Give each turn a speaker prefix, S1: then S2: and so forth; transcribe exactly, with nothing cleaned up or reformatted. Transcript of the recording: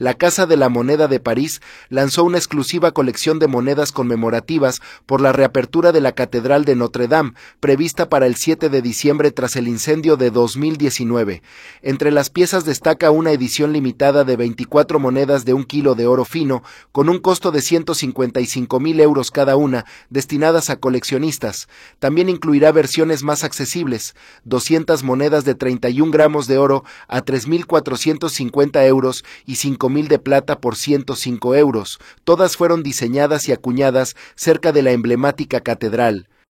S1: la Casa de la Moneda de París lanzó una exclusiva colección de monedas conmemorativas por la reapertura de la Catedral de Notre Dame, prevista para el siete de diciembre tras el incendio de dos mil diecinueve. Entre las piezas destaca una edición limitada de veinticuatro monedas de un kilo de oro fino, con un costo de ciento cincuenta y cinco mil euros cada una, destinadas a coleccionistas. También incluirá versiones más accesibles, doscientas monedas de treinta y un gramos de oro a tres mil cuatrocientos cincuenta euros y cinco mil de plata por ciento cinco euros. Todas fueron diseñadas y acuñadas cerca de la emblemática catedral.